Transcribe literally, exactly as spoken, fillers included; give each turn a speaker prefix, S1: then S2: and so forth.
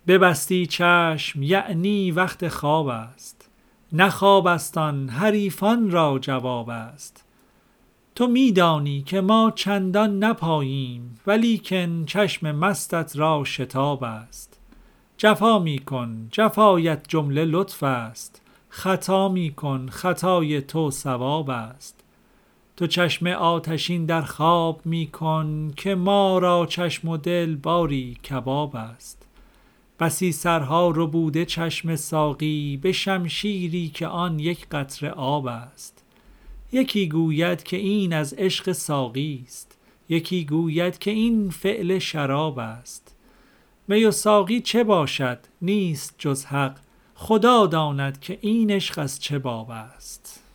S1: ببستی چشم یعنی وقت خواب است، نه خواب است آن حریفان را جواب است. تو میدانی که ما چندان نپاییم، ولیکن چشم مستت را شتاب است. جفا می کن جفایت جمله لطف است، خطا می کن خطای تو ثواب است. تو چشم آتشین در خواب می کن، که ما را چشم و دل باری کباب است. بسی سرها ربوده چشم ساقی، به شمشیری که آن یک قطره آب است. یکی گوید که این از عشق ساقی است، یکی گوید که این فعل شراب است. می و ساقی چه باشد نیست جز حق، خدا داند که این عشق از چه باب است.